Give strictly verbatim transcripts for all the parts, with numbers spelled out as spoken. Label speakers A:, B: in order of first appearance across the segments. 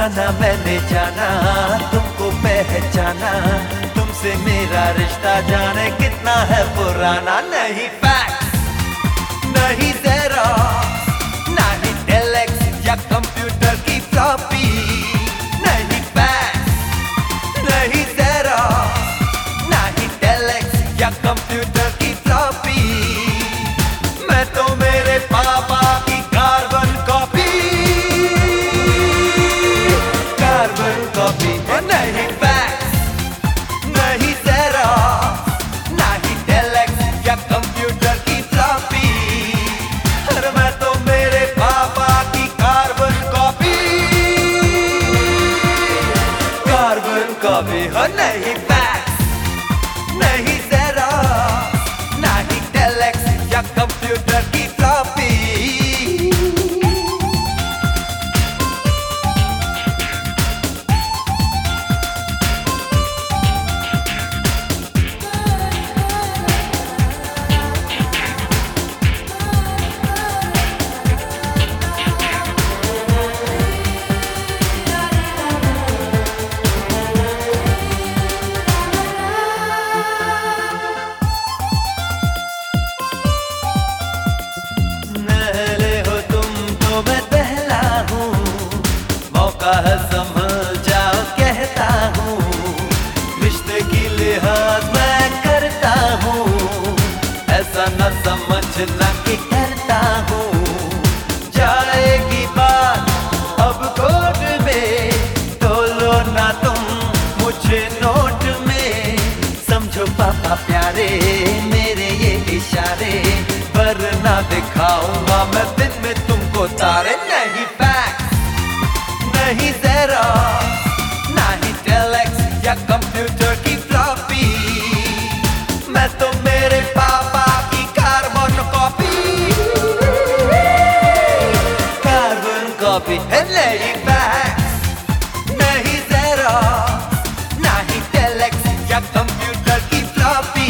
A: जाना मैंने जाना, तुमको पहचाना, तुमसे मेरा रिश्ता जाने कितना है पुराना। नहीं फैक्स, नहीं ज़ेरॉक्स, नहीं टेलेक्स या कंप्यूटर की फ्लॉपी। नहीं फैक्स, नहीं ज़ेरॉक्स, नहीं टेलेक्स या कंप्यूटर की फ्लॉपी। मैं तो मेरे पापा की कार्बन कॉपी, कार्बन कॉपी। नहीं फैक्स, नहीं ज़ेरॉक्स, नहीं टेलेक्स या कंप्यूटर की फ्लॉपी। अरे मैं तो मेरे पापा की कार्बन कॉपी, कार्बन कॉपी। हो नहीं फैक्स, नहीं ज़ेरॉक्स, नहीं टेलेक्स या कंप्यूटर की फ्लॉपी। है संभल जाओ कहता हूँ, रिश्ते की लिहाज मैं करता हूँ, ऐसा न समझना कि करता हूँ। जाएगी बात अब कोर्ट में, तोलो ना तुम मुझे नोट में। समझो पापा प्यारे मेरे ये इशारे, वरना दिखाऊंगा मैं दिन में तुमको तारे। नहीं फैक्स, नहीं ज़ेरॉक्स, नहीं टेलेक्स या कंप्यूटर की फ्लॉपी। मैं तो मेरे पापा की कार्बन कॉपी, कार्बन कॉपी। नहीं फैक्स, नहीं ज़ेरॉक्स, नहीं टेलेक्स या कंप्यूटर की फ्लॉपी।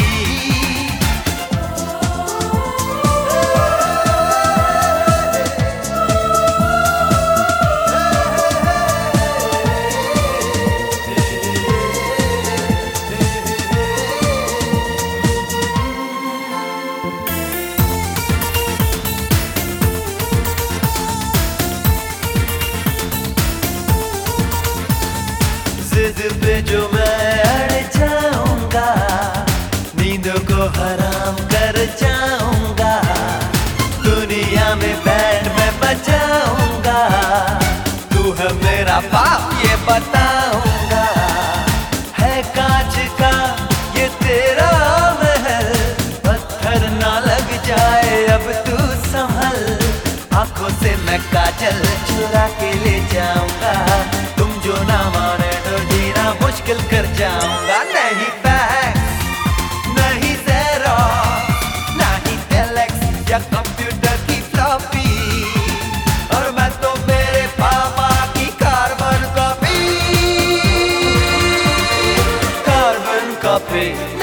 A: जिद पे जो मैं अड़ जाऊंगा, नींदों को हराम कर जाऊंगा। दुनिया में बैंड मैं बजाऊंगा, तू है मेरा बाप ये बताऊंगा। है कांच का ये तेरा महल, पत्थर ना लग जाए अब तू संभल। आंखों से मैं काजल चुरा के ले जाऊंगा, तुम जो ना माने तो जीना मुश्किल कर जाऊंगा। नहीं फैक्स, नहीं ज़ेरॉक्स, नहीं टेलेक्स या कंप्यूटर की फ्लॉपी। और मैं तो मेरे पापा की कार्बन कॉपी, कार्बन कॉपी।